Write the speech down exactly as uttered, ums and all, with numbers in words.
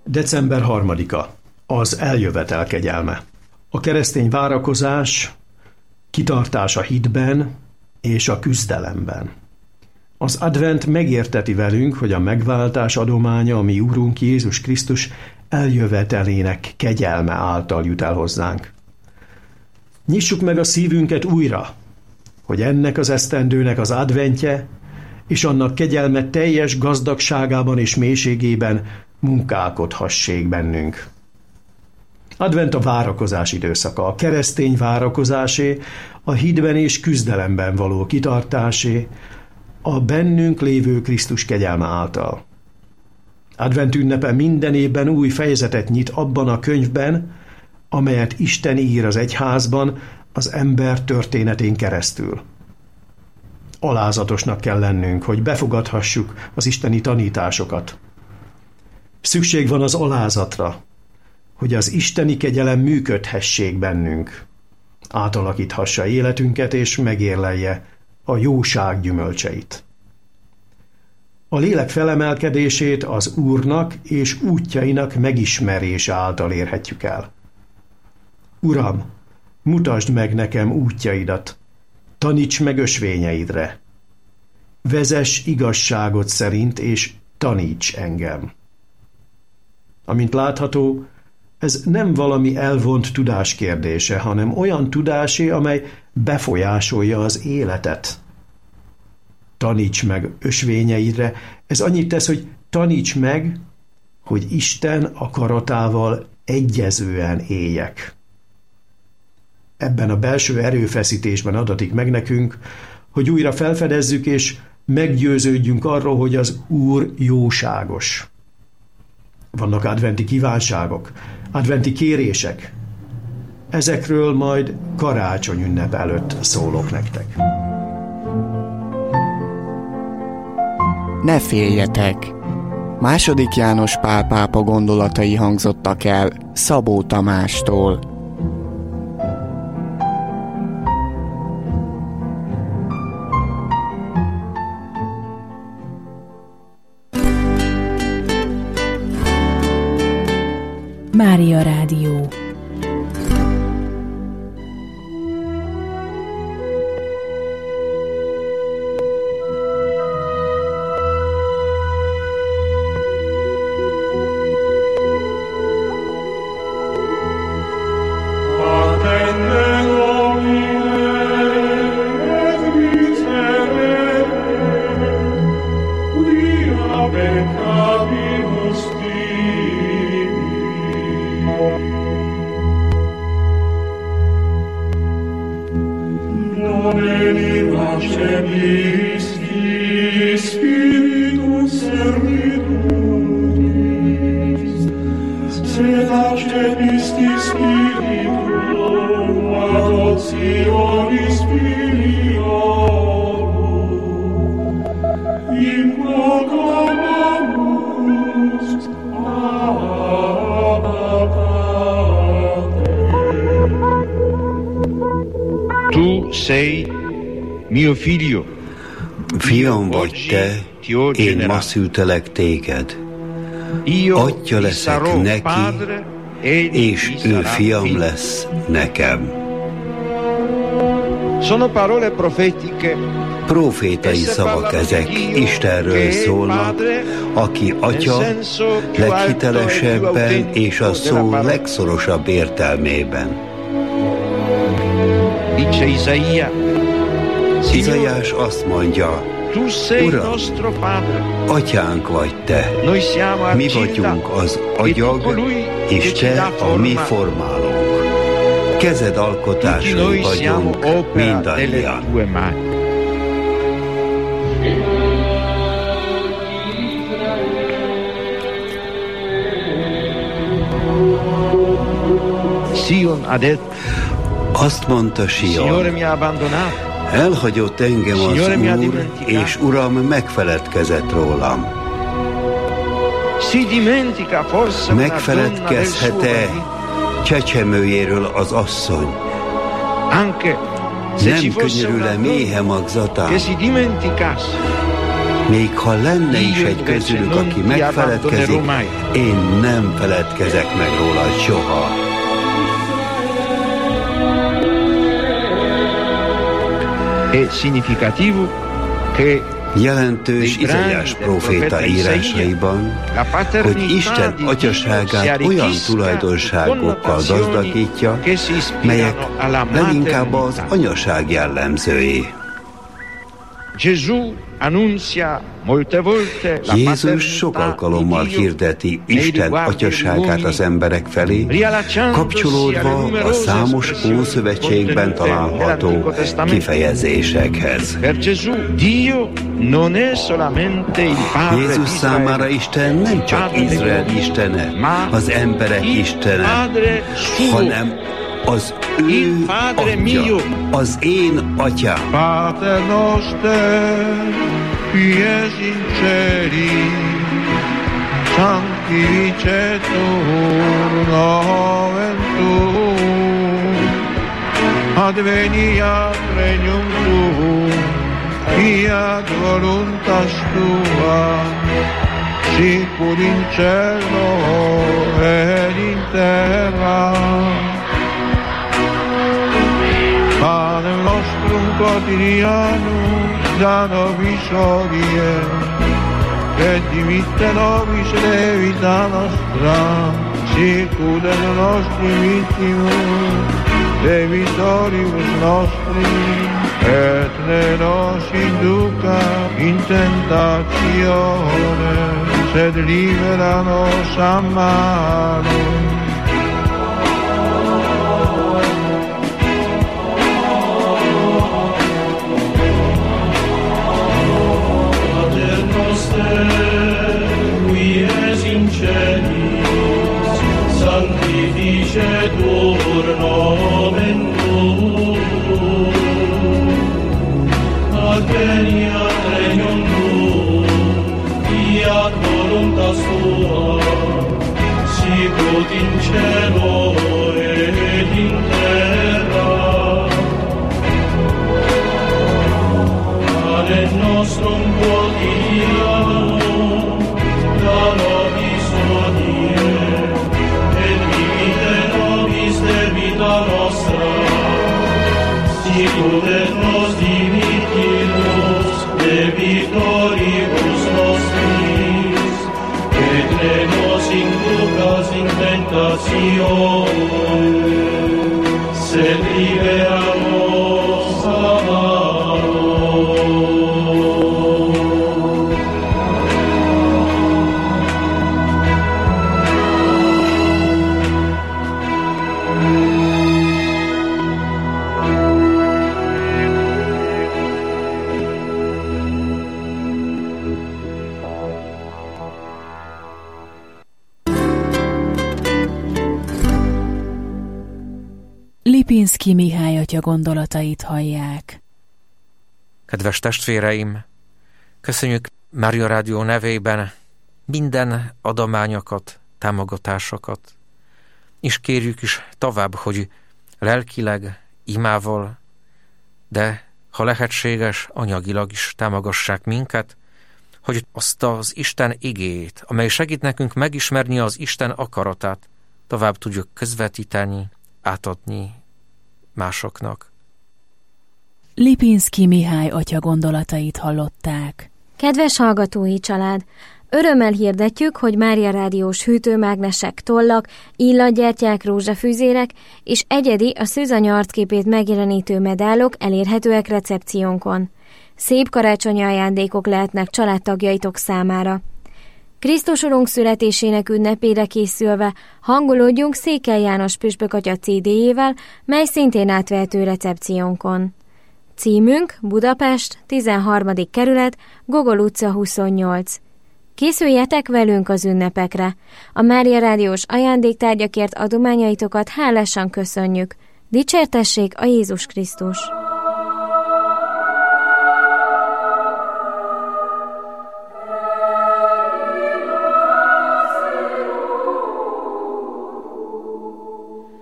december harmadika. Az eljövetel kegyelme. A keresztény várakozás, kitartás a hitben és a küzdelemben. Az advent megérteti velünk, hogy a megváltás adománya, a mi Úrunk Jézus Krisztus eljövetelének kegyelme által jut el hozzánk. Nyissuk meg a szívünket újra, hogy ennek az esztendőnek az adventje és annak kegyelme teljes gazdagságában és mélységében munkálkodhassék bennünk. Advent a várakozás időszaka, a keresztény várakozásé, a hitben és küzdelemben való kitartásé, a bennünk lévő Krisztus kegyelme által. Advent ünnepe minden évben új fejezetet nyit abban a könyvben, amelyet Isten ír az egyházban az ember történetén keresztül. Alázatosnak kell lennünk, hogy befogadhassuk az isteni tanításokat. Szükség van az alázatra, hogy az isteni kegyelem működhessék bennünk, átalakíthassa életünket és megérlelje a jóság gyümölcseit. A lélek felemelkedését az Úrnak és útjainak megismerése által érhetjük el. Uram, mutasd meg nekem útjaidat, taníts meg ösvényeidre. Vezess igazságot szerint, és taníts engem. Amint látható, ez nem valami elvont tudás kérdése, hanem olyan tudásé, amely befolyásolja az életet. Taníts meg ösvényeidre, ez annyit tesz, hogy taníts meg, hogy Isten akaratával egyezően éljek. Ebben a belső erőfeszítésben adatik meg nekünk, hogy újra felfedezzük és meggyőződjünk arról, hogy az Úr jóságos. Vannak adventi kívánságok, adventi kérések. Ezekről majd karácsony ünnep előtt szólok nektek. Ne féljetek! Második János Pál pápa gondolatai hangzottak el Szabó Tamástól. Mária Rádió. Tu sei mio figlio. Fiam vagy te, én ma szültelek téged. Atya leszek neki, és ő fiam lesz nekem. Sono parole profetiche. Profétai szavak ezek, Istenről szólnak, aki Atya leghitelesebben és a szó legszorosabb értelmében. Dice Isaia. Izaiás azt mondja, Uram, Atyánk vagy te, mi vagyunk az agyag, és te a mi formálónk. Kezed alkotásai vagyunk mindannyian. Sion ha detto, azt mondta Sion, elhagyott engem az Úr, és Uram megfeledkezett rólam. Megfeledkezhet-e csecsemőjéről az asszony? Nem könyörül-e méhe magzatán? Még ha lenne is egy közülük, aki megfeledkezik, én nem feledkezek meg rólad soha. È significativo che jelentős Izaiás próféta írásaiban, hogy Isten atyaságát olyan tulajdonságokkal gazdagítja, melyek leginkább az anyaság jellemzői. Jézus sok alkalommal hirdeti Isten atyaságát az emberek felé, kapcsolódva a számos Ószövetségben található kifejezésekhez. Jézus számára Isten nem csak Izrael istene, az emberek istene, hanem az ő atya, az én atyám. Pater noster, qui es in celi, sanctificetur nomen tuum, adveniat regnum tuum, fiat voluntas tua, sicur in cielo et in terra. Panem nostrum quotidianum da nobis hodie, et dimitte nobis levita nostra, sicut et nostri vittimus, debitoribus nostri, et ne nos induca in tentatione, sed libera nos a malo. Sanctificetur nomen tuum, adveniat regnum tuum, fiat voluntas tua, sicut in cielo et in terra. Panem nostrum quotidianum da nobis hodie, debita nostra, sicut et nos dimittimus debitoribus nostris, et ne nos inducas in tentatione, sed libera nos a malo. Lipinszky Mihály atya gondolatait hallják. Kedves testvéreim, köszönjük Mária Rádió nevében minden adományokat, támogatásokat, és kérjük is tovább, hogy lelkileg, imával, de ha lehetséges, anyagilag is támogassák minket, hogy azt az Isten igéjét, amely segít nekünk megismerni az Isten akaratát, tovább tudjuk közvetíteni, átadni másoknak. Lipinszky Mihály atya gondolatait hallották. Kedves hallgatói család! Örömmel hirdetjük, hogy Mária Rádiós hűtőmágnesek, tollak, illatgyertyák, rózsafűzérek és egyedi a szűzanya arcképét megjelenítő medálok elérhetőek recepciónkon. Szép karácsonyi ajándékok lehetnek családtagjaitok számára. Krisztus Urunk születésének ünnepére készülve hangolódjunk Székely János püspök atya cé dé-jével, mely szintén átvehető recepciónkon. Címünk Budapest, tizenharmadik kerület, Gogol utca huszonnyolc. Készüljetek velünk az ünnepekre! A Mária Rádiós ajándéktárgyakért adományaitokat hálásan köszönjük. Dicsértessék a Jézus Krisztus!